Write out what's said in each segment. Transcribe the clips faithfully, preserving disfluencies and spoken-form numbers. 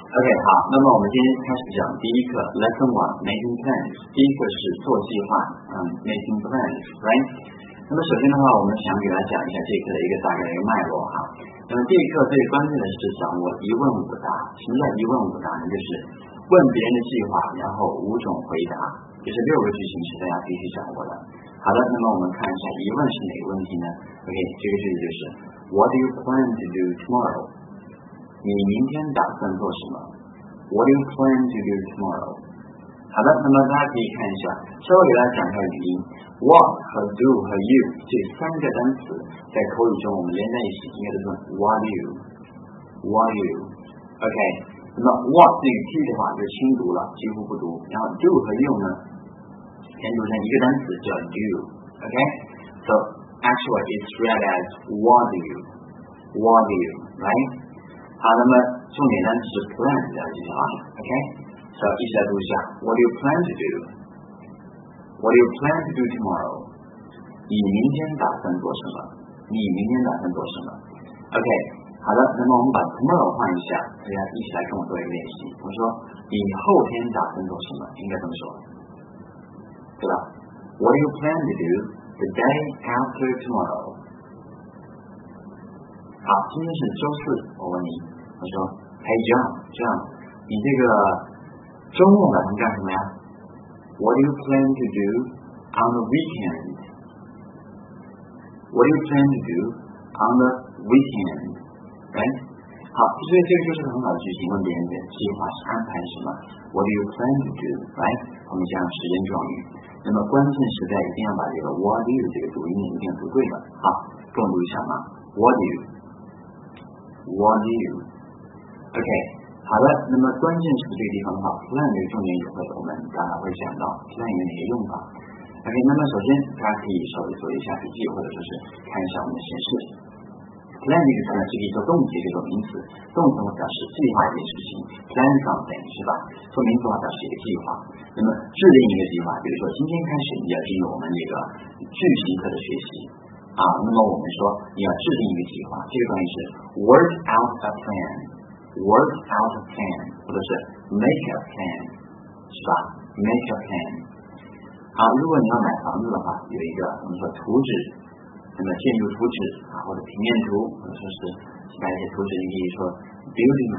OK， 好，那么我们今天开始讲第一课 Lesson One Making Plans。第一个是做计划，嗯 ，Making Plans，right？ 那么首先的话，我们想给大家讲一下这一课的一个大概的一个脉络哈。那么这一课最关键的是掌握一问五答。什么叫一问五答呢？就是问别人的计划，然后五种回答，就是六个句型是大家必须掌握的。好的，那么我们看一下疑问是哪个问题呢 ？OK， 这个句子就是 What do you plan to do tomorrow？你明天打算做什么 ？What do you plan to do tomorrow？ 好的，那么大家可以看一下，稍微给大家讲一下语音。What 和 do 和 you 这三个单词在口语中我们连在一起，应该都是 What do you？What do you？OK， 那么 What 这个 T 的话就轻读了，几乎不读。然后 do 和 you 呢，先读成一个单词叫 do。OK，so actually it's read as What do you？What do you？Right？好，那么重点单词是 plan， 大家记住啊 ，OK，so 一起来读一下 What do you plan to do? What do you plan to do tomorrow? 你明天打算做什么？你明天打算做什么 ？OK， 好的，那么我们把 tomorrow 换一下，大家一起来跟我做一个练习。我说你后天打算做什么？应该这么说，对吧 ？What do you plan to do the day after tomorrow?好，今天是周四，我问你，我说 ，Hey John， John， 你这个周末打算干什么呀 ？What do you plan to do on the weekend? What do you plan to do on the weekend? Right？ 好，所以这个就是很好的句型，问别人的计划是安排什么 ？What do you plan to do? Right？ 后面加上时间状语。那么关键是在一定要把这个 what do you 这个读音一定要读对了。好，跟我读一下嘛 ，What do you？What do you? OK， 好的，那么关键是这个地方的话 ，plan 这个重点也会我们当然会讲到 plan 有哪些用法。OK， 那么首先大家可以稍微做一下笔记，或者说是看一下我们的形式。plan 这个词呢是可以做动词，可以做名词，动词会表示计划一件事情 ，plan something 是吧？做名词的话表示一个计划。那么制定一个计划，比如说今天开始你要进入我们这个句型课的学习。啊，那么我们说你要制定一个计划，这个短语是 work out a plan，work out a plan， 或者是 make a plan， 是吧 ？make a plan。好，如果你要买房子的话，有一个我们说图纸，那么建筑图纸啊，或者平面图，或者说是其他一些图纸，你可以说 building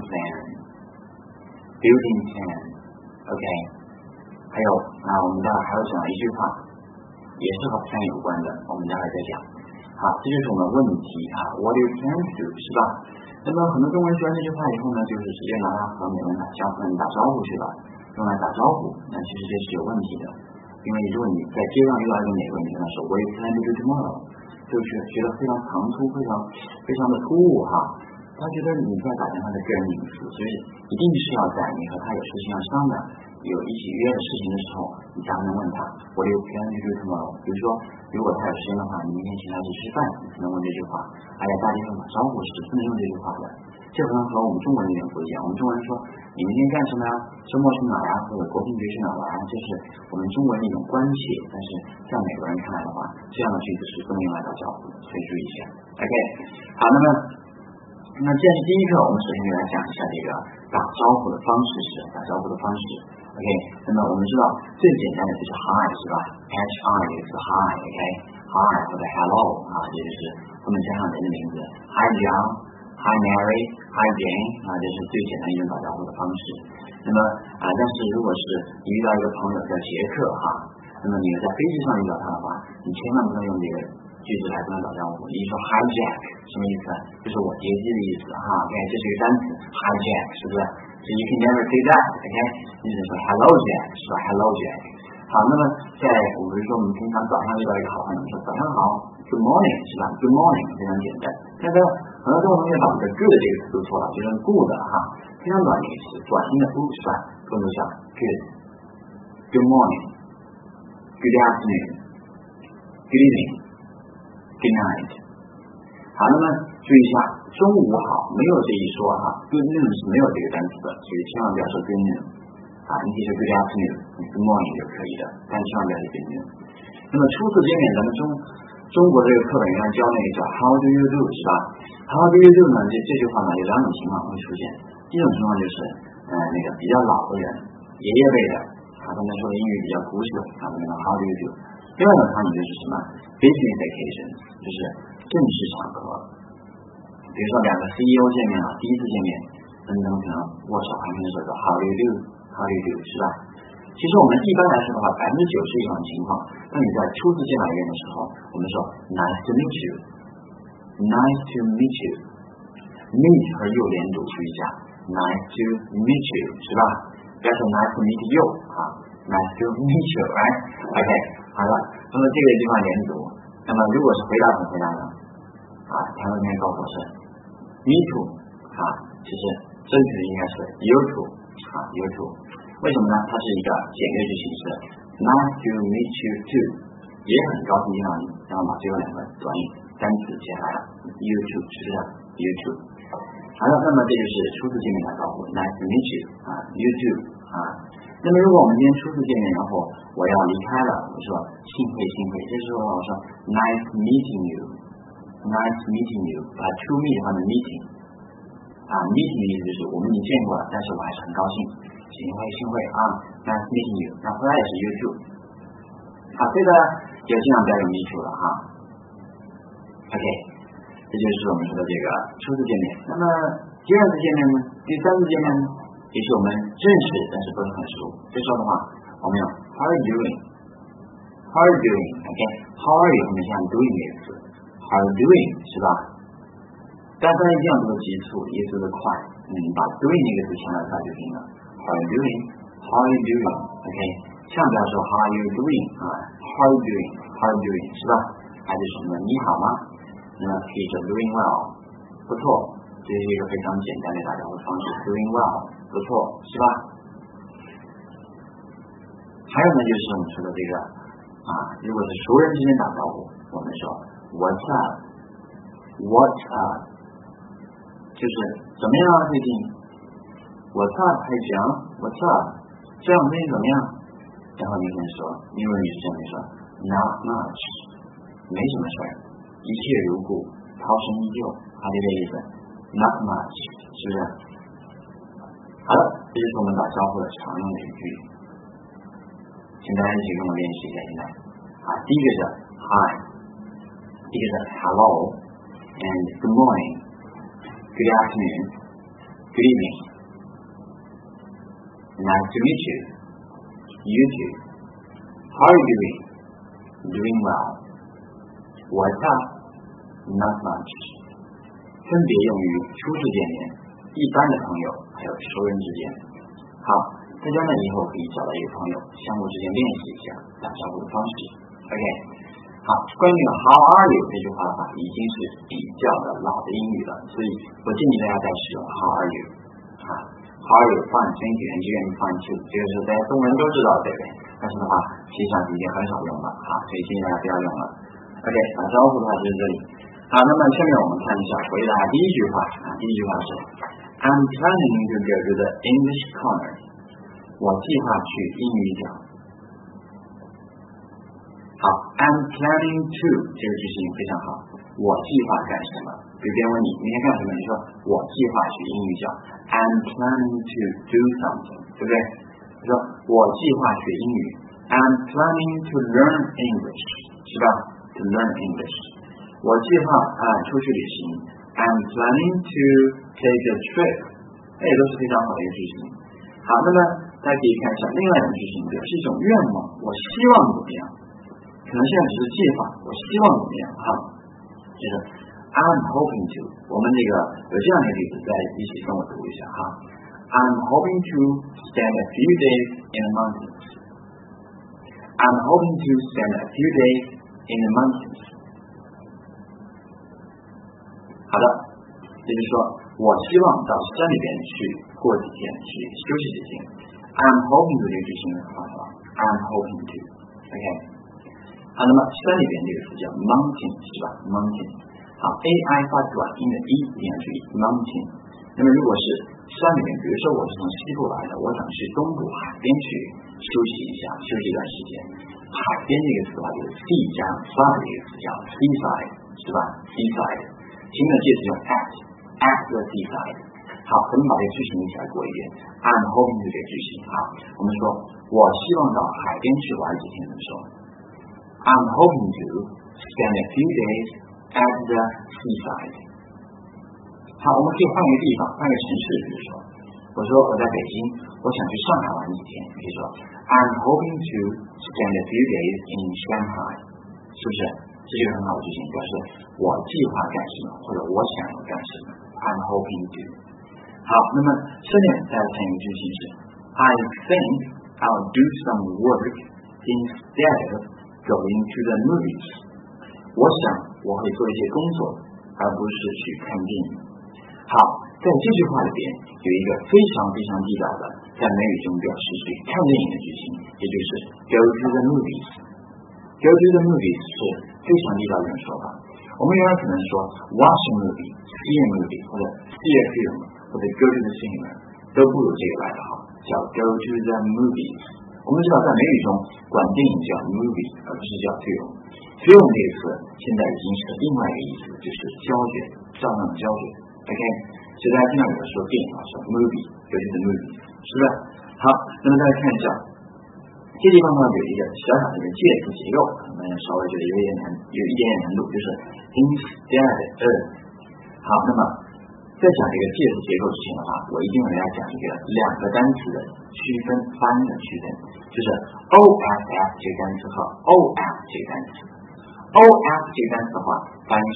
plan，building plan。OK， 还有啊，我们待会还要讲一句话，也是和 plan 有关的，我们待会再讲。好，这就是我们问题啊 ，What do you plan to do？ 是吧？那么很多中国人学完这句话以后呢，就是直接拿它和美文打交嗯打招呼去了，用来打招呼，那其实这是有问题的，因为如果你在街上遇到一个美国人，你跟他说 What do you plan to do tomorrow？ 就是觉得非常唐突，非常非常的突兀哈，他觉得你在打量他的个人隐私，所以一定是要在你和他有事情要商量，有一起约的事情的时候，你才能问他 What do you plan to do tomorrow？ 比如说，如果他有时间的话，你明天请他去吃饭，你才能问这句话。哎呀，大街上打招呼是不能用这句话的，这可能和我们中国人有点不一样。我们中国人说你明天干什么呀？周末去哪呀？或者国庆节去哪玩？这是我们中国人的一种关切，但是在美国人看来的话，这样的句子是不能用来打招呼的，所以注意一下。OK， 好，那么那既然是第一课，我们首先给大家讲一下这个打招呼的方式是打招呼的方式。OK， 那么我们知道最简单的就是 Hi 是吧 ？H I 这个词 Hi，OK，Hi 或者 Hello 啊，也就是后面加上人的名字 Hi John。Hi Mary，Hi Jane， 啊，这是最简单一种打招呼的方式。那么啊，但是如果是你遇到一个朋友叫杰克哈，那么你在飞机上遇到他的话，你千万不能用这个句子来跟他打招呼。你说 Hi Jack 什么意思？就是我劫机的意思哈。OK， 这是一个单词 Hi Jack， 是不是？所以 you can never say that。OK， 你只说 Hello Jack， 是吧 ？Hello Jack。好，那么在我们说我们平常早上遇到一个好朋友，说早上好 ，Good morning， 是吧 ？Good morning， 非常简单。但是很多中国同学把这个 good 这个词读错了，就是 good 哈，非常短的一个词，短音的 good 是吧？跟我们讲 good，Good morning，Good afternoon，Good evening，Good night。好，那么注意一下，中午好没有这一说哈 ，Good noon 是没有这个单词的，所以千万不要说 Good noon。啊，你可以说 Good afternoon，Good morning 就可以的，但千万不要说 Good noon。那么初次见面，咱们中中国这个课本原来教那个叫 How do you do 是吧 ？How do you do 呢？这这句话呢有两种情况会出现。第一种情况就是，呃， 呃那个比较老的人，爷爷辈的，啊，他们说的英语比较古朽，啊，那么 how do you do？ 另外的场景就是什么 business occasions， 就是正式场合，比如说两个 C E O 见面了，第一次见面，那么可能握手寒暄的时候说 how do you do？How do you do？ 是吧？其实我们一般来说的话，百分之九十以上的情况，当你在初次见到一个人的时候，我们说 nice to meet you，nice to meet you，meet 和 you 连读注意一下 ，nice to meet you， 是吧？不要说 nice to meet you 啊 ，nice to meet you，right？OK， 好了，那么这个地方连读，那么如果是回答怎么回答呢？啊，他们应该告诉我是 me too， 啊，其实正确的应该是 you too， 啊 you too。为什么呢？它是一个简略句形式 ，nice to meet you too， 也很高兴见到你，然后把最后两个短语单词写来了 ，you too， 是不是 ？you too。好了，那么这就是初次见面打招呼 ，nice to meet you， 啊 ，you too， 啊。那么如果我们今天初次见面，然后我要离开了，我说幸会幸会，这时候我说 nice meeting you，nice meeting you， 把 to meet 换成 meeting， 啊 ，meeting 的意思就是我们已经见过了，但是我还是很高兴。幸会幸会啊 ，nice meeting you， 那回来也是 you too， 好，这个就尽量不要用 me too 了哈。OK， 这就是我们说的这个初次见面。那么第二次见面呢？第三次见面呢？也许我们认识，但是不是很熟。这时候的话，我们用 How are you doing？How are you doing？OK，How are you？ 我们像 doing 这个词 ，How are you doing？ 是吧？但是一定要读的急促，也读的快。嗯，把 doing 这个词强调出来就行了。How are you doing? How are you doing? OK， 千万不要说 How are you doing 啊 ？How are you doing? How are you doing? 是吧？还是什么？你好吗？那么可以说 doing well， 不错，这是一个非常简单的打招呼方式 ，doing well， 不错，是吧？还有呢，就是我们说的这个啊，如果是熟人之间打招呼，我们说 What's up？What's up？ 就是怎么样啊？最近？ What's up？ 还行 ？What's up？ 这样最近怎么样？然后你跟说，英文语是这样说 ，Not much， 没什么事儿，一切如故，涛声依旧，它就这意思 ，Not much， 是不是？好了，这就是我们打招呼的常用的语句，请大家一起跟我练习一下。现在，啊，第一个是 Hi， 第一个是 Hello，and Good morning，Good afternoon，Good evening。Nice to meet you. You too. How are you doing? Doing well. What's up? Not much. 分别用于初次见面、一般的朋友还有熟人之间。好，大家呢以后可以找到一个朋友，相互之间练习一下打招呼的方式。OK， 好，关于这个 How are you 这句话的话，已经是比较的老的英语了，所以我建议大家再使用 How are you 啊。How are you? Fine, thank you. And you and fine too. 这个是大家中文都知道，对不对？但是的话，实际上已经很少用了啊，所以建议大家不要用了。OK， 打招呼的话就是这里。好，那么下面我们看一下回答第一句话啊，第一句话是 I'm planning to go to the English corner. 我计划去英语角。好 ，I'm planning to 这个句型非常好。我计划干什么？比如别人问你明天干什么，你说我计划去英语角 ，I'm planning to do something， 对不对？你说我计划学英语 ，I'm planning to learn English， 是吧 ？To learn English， 我计划啊出去旅行 ，I'm planning to take a trip， 这也都是非常好的一个句型。好，那么大家可以看一下另外一种句型，表示一种愿望，我希望怎么样？可能现在只是计划，我希望怎么样？哈，就是 I'm hoping to， 我们这个有这样的例子，在一起跟我读一下哈。I'm hoping to spend a few days in the mountains. I'm hoping to spend a few days in the mountains. 好的，也就是说，我希望到山里边去过几天，去休息几天。I'm hoping to 这个句型的方法 ，I'm hoping to， OK。好，那么山里边这个词叫 mountain， 是吧 ？mountain。好 ，A I 发短音的 e 一定要注意 mountain。那么如果是山里面，比如说我是从西部来的，我想去东部海边去休息一下，休息一段时间。海边这个词的话，就是 sea 加上 side 这个词叫 seaside， 是吧 ？seaside。新的介词用 at，at the seaside。好， 好，咱们把这个句型一起来过一遍。I'm hoping to 这个句型啊，我们说我希望到海边去玩几天，怎么说 ？I'm hoping to spend a few days at the seaside。好，我们可以换一个地方，换一个城市，比如说，我说我在北京，我想去上海玩几天，可以说 I'm hoping to spend a few days in Shanghai， 是不是？这就是很好的句型，表示我计划干什么，或者我想要干什么。I'm hoping to。好，那么下面再来看一个句型是 I think I'll do some work instead of going to the movies。我想我会做一些工作，而不是去看电影。好，在这句话里边有一个非常非常地道的，在美语中表示去看电影的句型，也就是 go to the movies。go to the movies 是非常地道的一种说法。我们原来可能说 watch a movie, see a movie 或者 see a film或者 go to the cinema 都不如这个来的好，叫 go to the movies。我们知道在美语中管电影叫 movie 而不是叫 film。film 这个词现在已经是另外一个意思，就是胶卷，照相的胶卷。OK， 所以大家经常有的说电影啊，说 movie， go to the movies， 是吧？好，那么大家看一下，这地方呢有一个小小的一个介词结构，可能稍微觉得有一点难，有一点点难度，就是 instead of。好，那么在讲这个介词结构之前的话，我一定给大家讲一个两个单词的区分，发音的区分，就是 off 这个单词和 off 这个单词。off 这个单词的话，发音是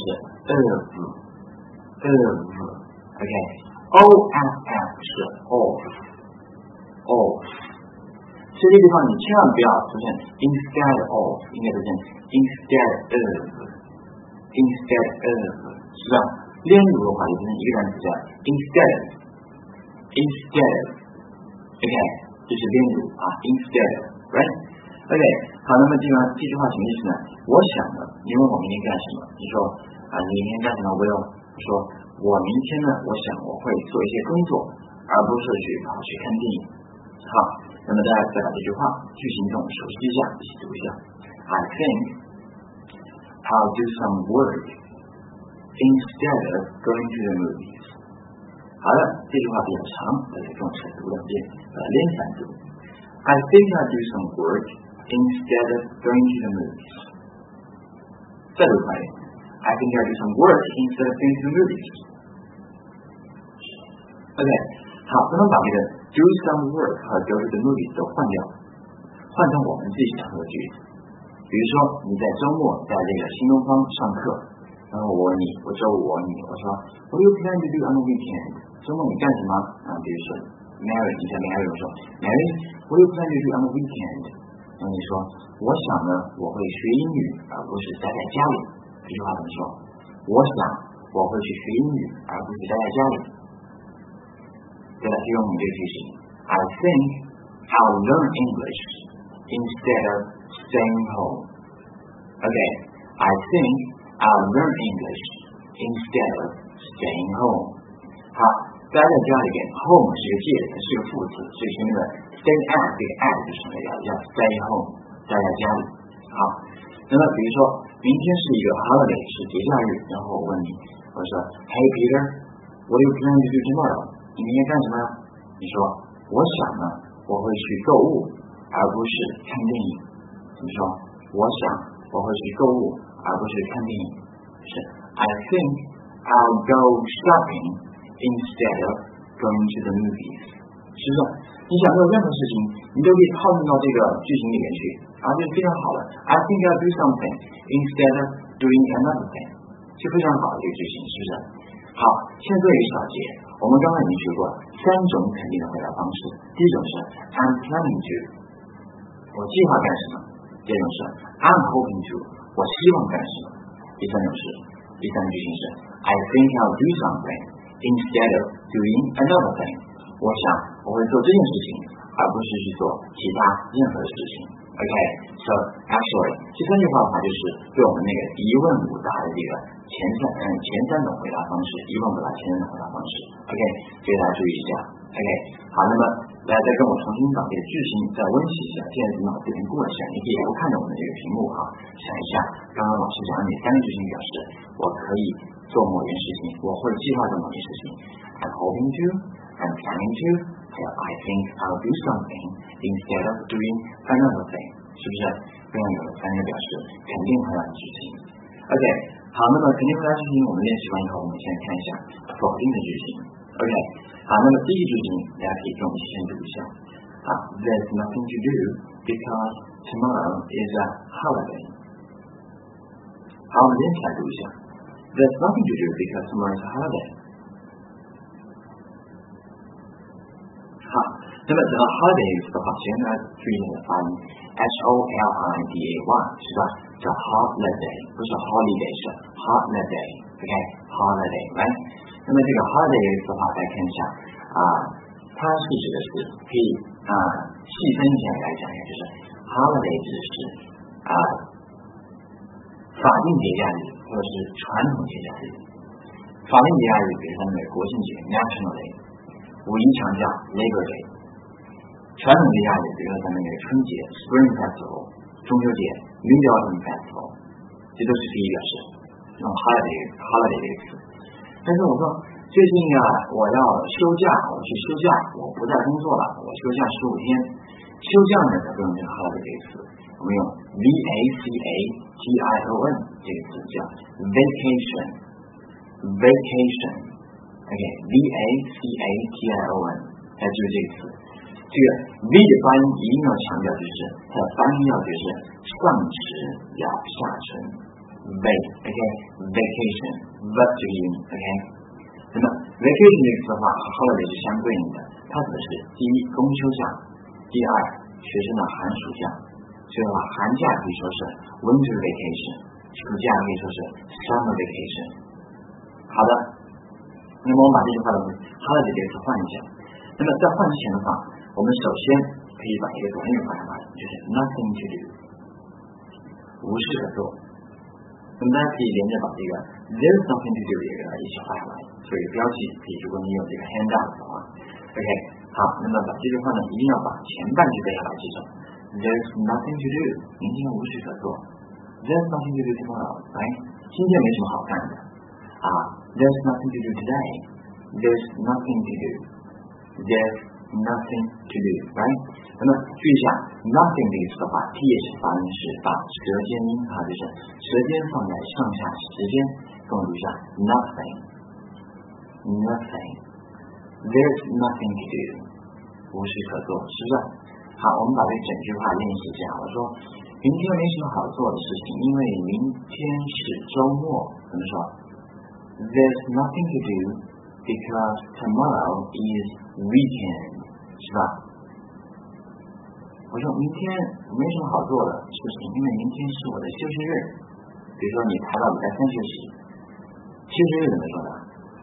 of。of，OK， off 是 off off， 所以这个地方你千万不要出现 instead of， 应该出现 instead of instead of， 是吧？连读的话就变成一个单词叫 instead instead OK， 这是连读啊 instead right OK， 好，那么这个这句话什么意思呢？我想的，你问我明天干什么？你说啊，你明天干什么？我要说，我明天呢，我想我会做一些工作，而不是去跑去看电影。好，那么大家再把这句话句型中熟悉一下，一起读一下。I think I'll do some work instead of going to the movies。好的，这句话比较长，大家跟我一起读两遍，呃，连反读。I think I'll do some work instead of going to the movies。再读快点。I think I'll do some work instead of going to the movies. OK， 好，咱们把这个 do some work 和 go to the movies 都换掉，换成我们自己想说的句子。比如说你在周末在这个新东方上课，然后我问你，我周五我问你，我说 What do you plan to do on the weekend？ 周末你干什么？啊，比如说 Mary， 你在 Mary 我说 Mary What do you plan to do on the weekend？ 然后你说我想呢，我会学英语，而不是待在家里。这句话怎么说？我想我会去学英语，而不是待在家里。再来用我们这个句型 I think I'll learn English instead of staying home. Okay, I think I'll learn English instead of staying home. 好，待在家里边 home 是一个介词，是一个副词，所以前面的 stay at 这个 at 就省略掉，叫 stay home， 待在家里。好，那么比如说明天是一个 holiday， 是节假日，然后我问你，我说 Hey Peter, what do you plan to do tomorrow？ 你明天干什么？你说我想呢，我会去购物，而不是看电影。怎么说？我想我会去购物，而不是看电影。是 I think I'll go shopping instead of going to the movies。是不是？你想做任何事情，你都可以套用到这个句型里面去，啊，这是非常好的。I think I'll do something instead of doing another thing， 就非常好的一个句型，是不是？好，现在做一个小结，我们刚才已经学过三种肯定的回答方式。第一种是 I'm planning to， 我计划干什么；第二种是 I'm hoping to， 我希望干什么；第三种是，第三个句型是 I think I'll do something instead of doing another thing， 我想我会做这件事情，而不是去做其他任何事情。OK， so actually 这三句话的话就是对我们那个一问五答的这个前三嗯前三种回答方式，一问五答前三种回答方式。OK， 这个大家注意一下。OK， 好，那么大家再跟我重新把这个句型再温习一下，现在脑子已经过一下，你可以不看着我们的这个屏幕哈，想一下刚刚老师讲的哪三个句型表示我可以计做某件事情，我会计划做某件事情。I'm hoping to, I'm planning to, I think I'll do something instead of doing another thing， 是不是？这样有了三个表示肯定回答的句型。OK， 好，那么肯定回答句型我们练习完以后，我们先看一下否定的句型。OK， 好，那么第一个句型大家可以跟我们一起先读一下。啊 ，There's nothing to do because tomorrow is a holiday。好，我们连起来读一下。There's nothing to do because tomorrow is a holiday。好，那么这个 holiday 的话，先来注意它的发音 ，H O L I D A Y 是吧？叫 holiday， 不是 holiday， 是 holiday。OK，holiday，right？ 那么这个 holiday 的话，大家看一下啊，它是指的是可以啊细分起来来讲一下，就是 holiday 指的是啊法定节假日或者是传统节假日。法定节假日，比如说那个国庆节 National Day， 五一长假 Labor Day， 传统节假日，比如说咱们那个春节 Spring Festival， 中秋节 Mid-Autumn Festival， 这都是可以表示用 holiday holiday 这个词。但是我说最近啊，我要休假，我去休假，我不再工作了，我休假十五天。休假呢，咱不用这个 holiday 这个词，我们用 V A C A T I O N 这个词叫 vacation vacation OK V A C A T I O N 来注意这个词。这个 V 的发音一定要强调，就是它的发音要就是上齿咬下唇 V OK vacation V 这个音 OK。那么 vacation 这个词的话和 holiday 是相对应的，它指的是第一公休假，第二学生的寒暑假。所以的话，寒假可以说是 winter vacation， 暑假可以说是 summer vacation。好的，那么我们把这句话的 holiday 这个词换一下。那么在换之前的话，我们首先可以把一个短语换上来，就是 nothing to do， 无事可做。那么大家可以连着把这个 there's nothing to do 这个一起画下来，所以标记可以，如果你有这个 handout 的话 ，OK， 好，那么把这句话呢，一定要把前半句背下来，记住 there's nothing to do， 明天无事可做 ，there's nothing to do tomorrow， 哎，今天没什么好干的啊 ，there's nothing to do today，there's nothing to do，there's nothing to do， right？ 那么注意一下 ，nothing 这个词的话 ，t 也是发音是把舌尖音啊，就是舌尖放在上下时间，跟我读一下 nothing，nothing，there's nothing to do， 无事可做，是不是？好，我们把这整句话练习一下。我说，明天没什么好做的事情，因为明天是周末。怎么说 ？There's nothing to do because tomorrow is weekend， 是吧？我说明天没什么好做的事情，因为明天是我的休息日。比如说你排到礼拜三休息，休息日怎么说的？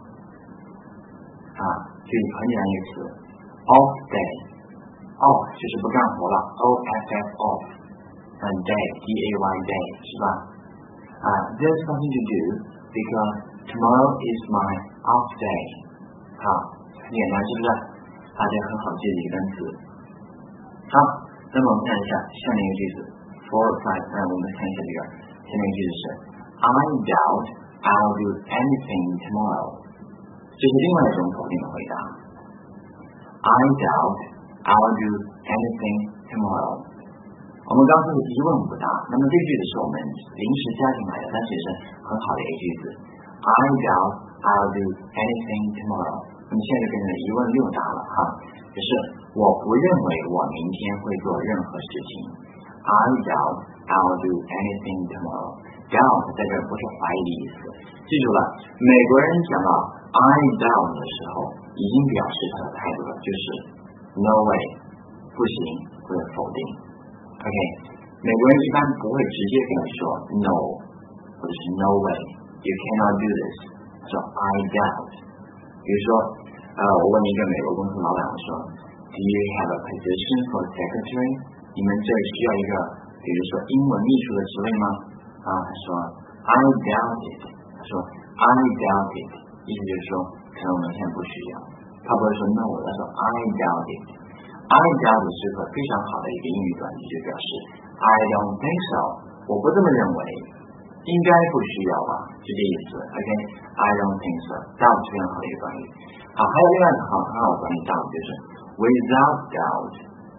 啊，就很简单一个词 ，off day。off 就是不干活了 ，O F F off， and day D A Y day 是吧？啊 ，There's nothing to do because tomorrow is my off day。好，很简单是不是？大家很好记的一个单词。好，那么我们看一下下面一个句子 ，four five， 那我们看一下这个下面一个句子是 I doubt I'll do anything tomorrow， 这是另外一种否定的回答。I doubt。I'll do anything tomorrow。 我们刚说是一问不答，那么这个句子是我们临时加进来的，但是也是很好的一个句子。I doubt I'll do anything tomorrow。 那么现在就变成一问六答了哈，就是我不认为我明天会做任何事情。I doubt I'll do anything tomorrow。 doubt 在这不是怀疑的意思，记住了，美国人讲到 I doubt 的时候，已经表示他的态度了，就是。No way， 不行或者否定 ，OK， 美国人一般不会直接跟你说 no， 或者是 no way，you cannot do this， 说 I doubt。比如说，呃，我问一个美国公司老板，我说 ，Do you have a position for secretary？ 你们这需要一个，比如说英文秘书的职位吗？啊，他说 I doubt it， 他说 I doubt it， 意思就是说，可能我们现在不需要。他不会说 no， 他说 I doubt it。 I doubt it 是个非常好的一个英语短句，就表示 I don't think so， 我不这么认为，应该不需要吧，就这意思。OK， I don't think so. Doubt 是非常好的一个短语。好，还有另外一个好很好的短语 doubt 就是 without doubt.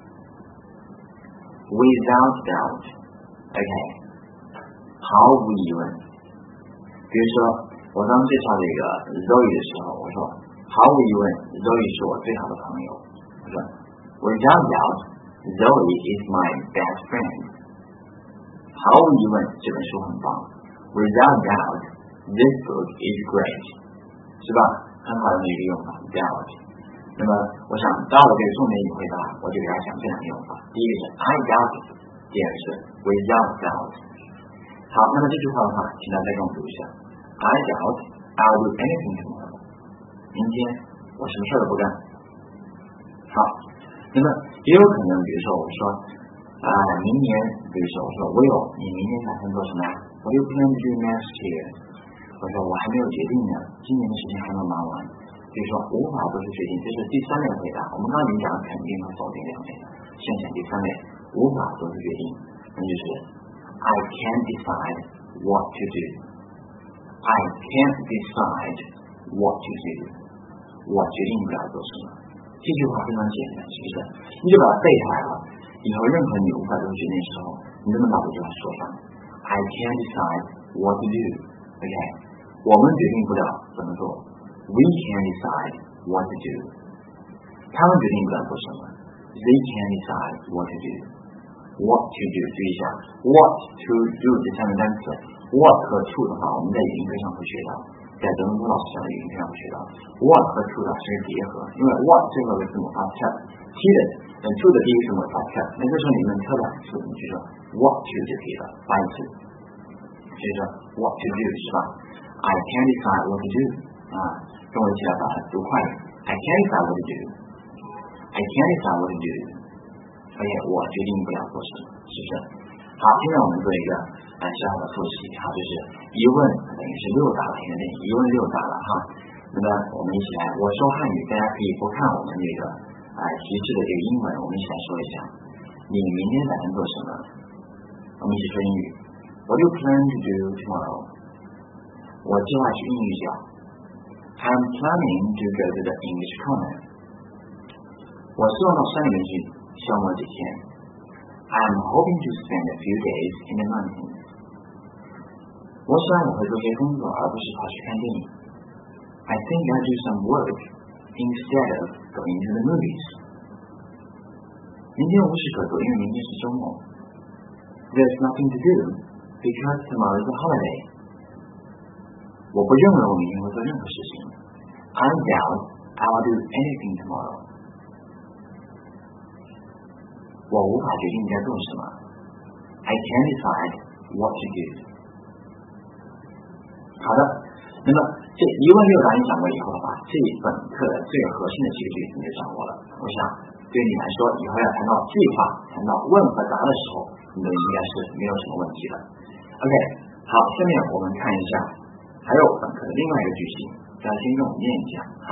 Without doubt. OK. 毫无疑问。比如说我刚介绍这个 Zoe 的时候，我说毫无疑问 Zoe 是我最好的朋友。我说 without doubt Zoe is my best friend. 毫无疑问这本书很棒。Without doubt this book is great. 是吧？很好的一个用法 doubt。那么我想到了这个重点语汇答，我就给大家讲这两个用法。第一个是 I doubt it， 第二个是 without doubt。好，那么这句话的话，请大家再跟我读一下。I doubt I'll do anything tomorrow. 明天我什么事儿都不干。好，那么也有可能，比如说我说啊、呃，明年，比如说我说我有，你明年打算做什么呀？ What do you plan to do next year? 我说我还没有决定呢，今年的事情还没忙完。比如说无法做出决定，这是第三类回答。我们刚才已经讲了肯定和否定两类，现在第三类无法做出决定，那就是 I can't decide what to do. I can't decide what to do. 我决定不了做什么。这句话非常简单，是不是？你就把它背下来了。以后任何你无法做决定的时候，你就能把这句话说上。I can't decide what to do. OK， 我们决定不了怎么做。We can't decide what to do. 他们决定不了做什么。They can't decide what to do. What to do， 注意一下 ，what to do 这三个单词 ，what 和 to 的话，我们在语音课上会学到，在德文老师讲的语音课上会学到 ，what 和 to 的是个叠合，因为 what 最后一个字母发 t， t 的，嗯 to 的第一个字母发 t， 那这时候你能挑两次，你就说 what to 就可以了，发一次，所以说 what to do 是吧 ？I can't decide what to do 啊，跟我一起来把它读快一点 ，I can't decide what to do. I can't decide what to do. 而且我决定不了做什么，是不是？好，现在我们做一个呃小小的复习，哈，就是疑问等于是六答了，现在疑问六答了哈。那么我们一起来，我说汉语，大家可以不看我们这个啊、呃、提示的这个英文，我们一起来说一下。你明天打算做什么？我们一起说英语。What do you plan to do tomorrow? 我计划去英语角。I'm planning to go to the English corner. 我希望到山里面去消磨几天。I'm hoping to spend a few days in the mountains. 我想我会做些工作，而不是跑去看电影。I think I'll do some work instead of going to the movies. 明天无事可做，因为明天是周末。There's nothing to do because tomorrow is a holiday. 我不认为我明天会做任何事情。I doubt I'll do anything tomorrow. 我无法决定该做什么。I can't decide what to do. 好的，那么这一问六答你讲过以后的话，这本课的最核心的几个句子你就掌握了。我想对你来说，以后要谈到计划、谈到问和答的时候，你都应该是没有什么问题的。OK， 好，下面我们看一下，还有本课的另外一个句型，大家先跟我念一下。好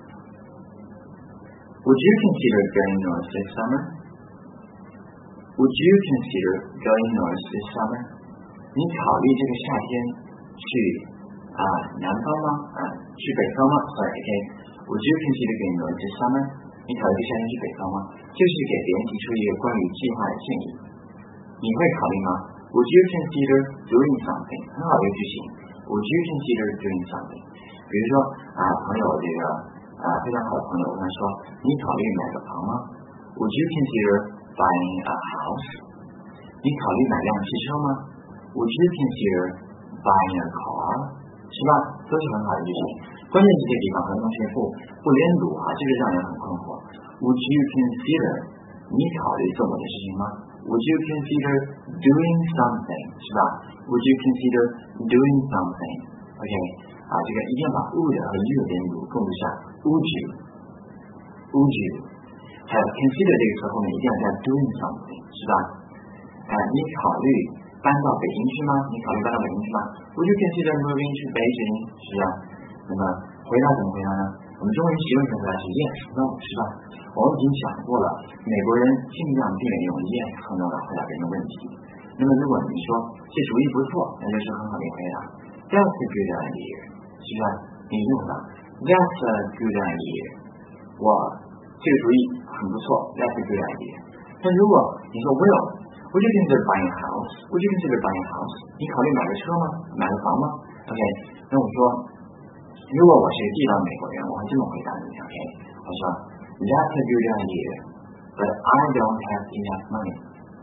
，Would you consider going north this summer?Would you consider going north this summer? 你考虑这个夏天去啊南方吗？啊，去北方吗 ？Sorry, okay. Would you consider going north this summer? 你考虑这夏天去北方吗？这是给别人提出一个关于计划的建议。你会考虑吗 ？Would you consider doing something? 很好的一个句型。Would you consider doing something? 比如说啊，朋友这个啊非常好的朋友，我跟他说，你考虑买个房吗 ？Would you consider buying a house? 你考虑买辆汽车吗 ？Would you consider buying a car? 是吧？都是很好的句型。关键是这个地方和同学不不连读啊，这个让人很困惑。Would you consider 你考虑做某件事情吗 ？Would you consider doing something? 是吧 ？Would you consider doing something? OK 啊，这个一定要把 would 和 you 连读，共读下 would you would you。还有 consider 这个词后面一定要加 doing something， 是吧？哎，你考虑搬到北京去吗？你考虑搬到北京去吗 ？Would you consider moving to Beijing？ 是吧？那么回答怎么回答呢？我们中文习惯性回答是 yes no， 是吧？我们已经讲过了，美国人尽量避免用 yes 和 no 来回答别人的问题。那么如果你说这主意不错，那就是很好的回答。That's a good idea， 是是不是？你用到 That's a good idea， 我这个主意很不错 That's a good idea。 但如果你说 Will Would you consider buying a house Would you consider buying a house 你考虑买个车吗？买个房吗？ OK， 那我说如果我是地道美国人，我会这么回答你。 OK， 我说 That's a good idea But I don't have enough money。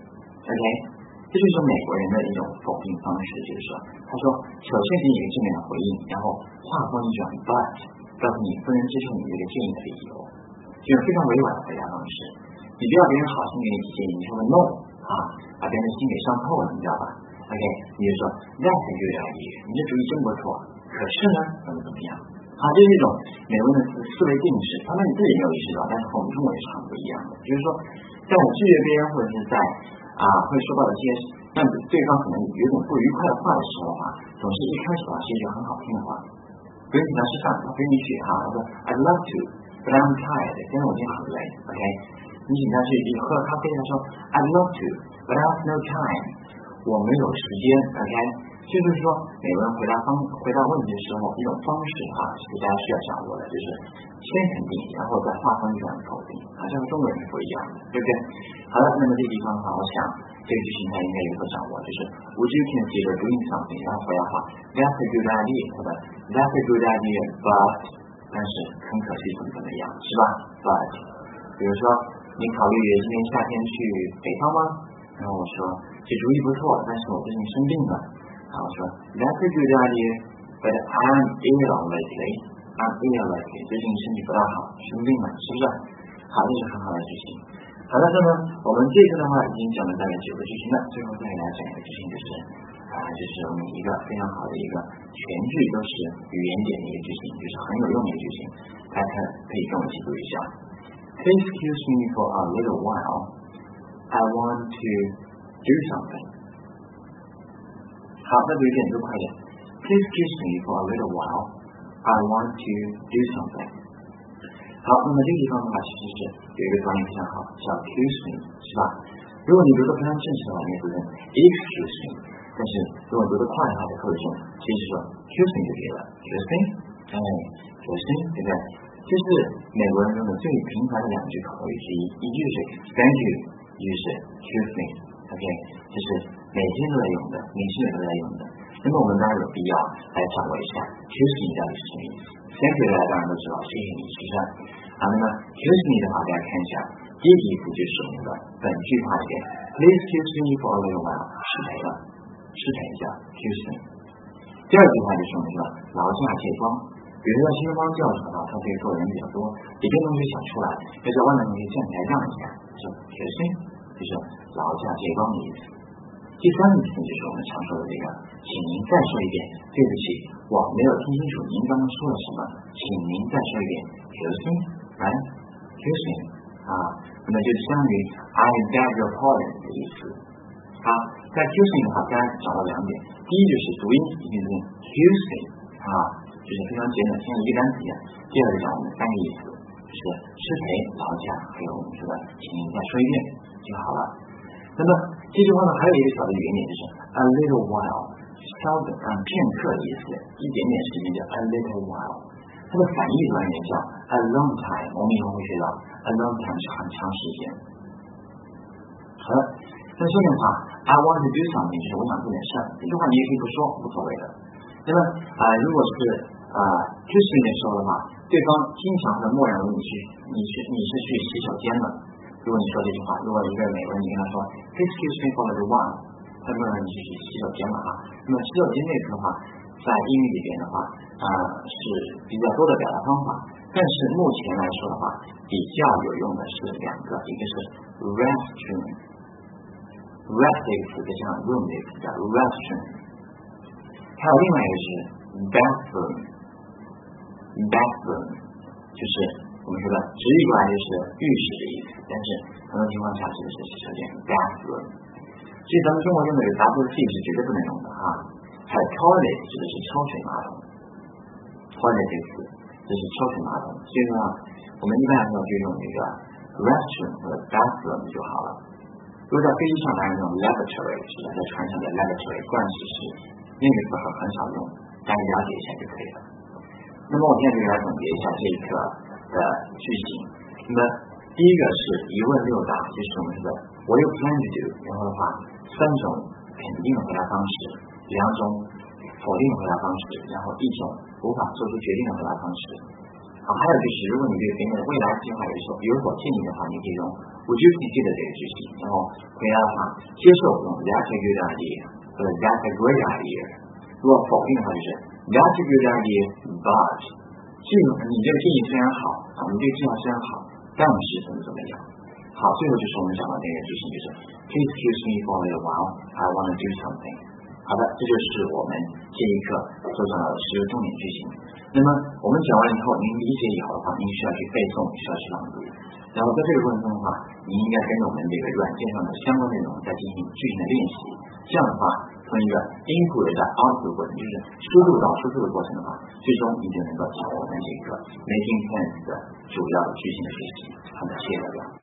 OK， 这就是美国人的一种否定方式，就是说他说首先给你一个正面的回应，然后话锋一转 but 告诉你不能接受你这个建议的理由，就是非常委婉的回答方式。你不要别人好心给你提建议，你说个 no 啊，把别人的心给伤透了，你知道吧？ OK， 你就说 That's a good idea， 你这主意真不错，可是呢怎么怎么样。啊，这是一种美国人的思维定式，他们自己没有意识到，但是和我们中国也是很不一样的。就是说，在我拒绝别人或者是在啊会说到一些让对方可能有点不愉快的话的时候啊，总是一开始啊是一句很好听的话。比如请他吃饭，他陪你去啊，他说 I'd love to but I'm tired， 但是我今天很累。OK， 你请他去喝咖啡，他说 I'd love to but I have no time， 我没有时间。OK，这就是说美国人回答方回答问题的时候一种方式啊，是大家需要掌握的，就是先肯定，然后再话锋一转否定，好像和中国人是不一样的，对不对？好了，那么这个地方的话，我想这个句型它应该有所掌握，就是 Would you consider doing something， 然后回答话 That's a good idea， 或者 That's a good idea but， 但是很可惜怎么怎么样，是吧？ But， 比如说你考虑今年夏天去北方吗？然后我说这主意不错，但是我最近生病了。然后说 That's a good idea but I'm ill lately I'm ill lately 最近身体不大好，生病了，是不是？好，这是很好的句型。好了，那么我们这个的话已经讲了大概九个句型了，最后再给大家讲一个句型，就是啊，就是我们一个非常好的一个全句都是语言点的一个句型，就是很有用的一个句型，大家可以跟我一起读一下。Please excuse me for a little while I want to do something。好，再读一遍，读快点。Please excuse me for a little while. I want to do something. 好，那么这个地方的话，其实是有一个短语非常好，叫 excuse me， 是吧？如果你读得非常正式的话，你也读成 excuse me。但是如果读得快的话，就口语中其实说 excuse me 就可以了 ，excuse me， 哎 ，excuse me， 对不对？这是美国人中的最频繁的两句口语之一，一句是 thank you， 一句是 excuse me。OK， 这是每天都在用的，每时每刻都在用的。那么我们当然有必要来掌握一下 excuse me 到底是什么意思。thank you 大家当然都知道，谢谢你，是不是？好，那么 excuse me 的话，大家看一下，第一个意思就是我们的本句话里边 ，Please excuse me for a little while， 失陪了，失陪一下 excuse me。第二句话就是我们的劳驾借庄，比如说新东方教室的话，他这个做人比较多，里边同学想出来，要叫外面同学站起来让一下，就 excuse me， 就是劳驾借庄的意思。第三个意思就是我们常说的这个，请您再说一遍，对不起，我没有听清楚您刚刚说了什么，请您再说一遍 excuse me， right excuse me 啊，那么就是相当于 I beg your pardon 的意思。好，在 excuse me 的话，大家找到两点，第一就是读音一定是 excuse me 啊，就是非常简短，像一个单词一样。第二个讲我们三个意思，就是失陪、劳驾，还有我们说的请您再说一遍就好了。那么这句话呢，还有一个小的语言点，就是 a little while， 稍等啊，片刻的意思，一点点时间叫 a little while。它的反义短语叫 a long time， 我们以后会学到 a long time 是很长时间。好了，那下面的话 I want to do something 就是我想做点事儿，这句话你也可以不说，无所谓的。那么啊、呃，如果是啊 excuse me 的时候的话，对方经常会默认为你去你去你是去洗手间了。如果你说这句话，如果一个美国人你跟他说 excuse me for a little while， 他默认你去洗手间了啊。那么洗手间这个的话，在英语里边的话啊、呃、是比较多的表达方法，但是目前来说的话，比较有用的是两个，一个是 restroom， rest 这个词就像 room 这个词叫 restroom， 还有另外一个是 bathroom， bathroom 就是我们说的直译过来就是浴室的意思，但是很多情况下指的是洗手间 bathroom。所以咱们中国用的这个 W C 是绝对不能用的啊。还有 toilet 指的是抽水马桶 ，toilet 这个词这是抽水马桶。所以说我们一般来说就用这个 restroom 或者 bathroom 就好了。如果在飞机上来用 laboratory， 是在船上的 laboratory 盥洗室，那个词很少用，大家了解一下就可以了。OK， 那么我现在就来总结一下这一课的句型。那么第一个是一问六答，就是我们说的 What do you plan to do？ 然后的话，三种肯定的回答方式，两种否定的回答方式，然后一种无法做出决定的回答方式。好，还有就是，如果你对别人的未来计划有所有所建议的话，你可以用 Would you consider 这个句型，然后回答的话，接受用 That's a good idea 或者 That's a great idea。如果否定的话，就是 That's a good idea but 这个你这个建议虽然好啊，你这个计划虽然好，但是怎么怎么样。好，最后就是我们讲到那个句型，就是 Please excuse me for a little while, I want to do something。好的，这就是我们这一课所讲的十个重点句型。那么我们讲完了以后，您理解以后的话，您需要去背诵，需要去朗读。然后在这个过程中的话，您应该跟着我们这个软件上的相关内容再进行句型的练习。这样的话，从一个 input 到 output 的过程，就是输入到输出的过程的话，最终你就能够掌握我们这个 making sense 的主要的句型的学习。好的，谢谢大家。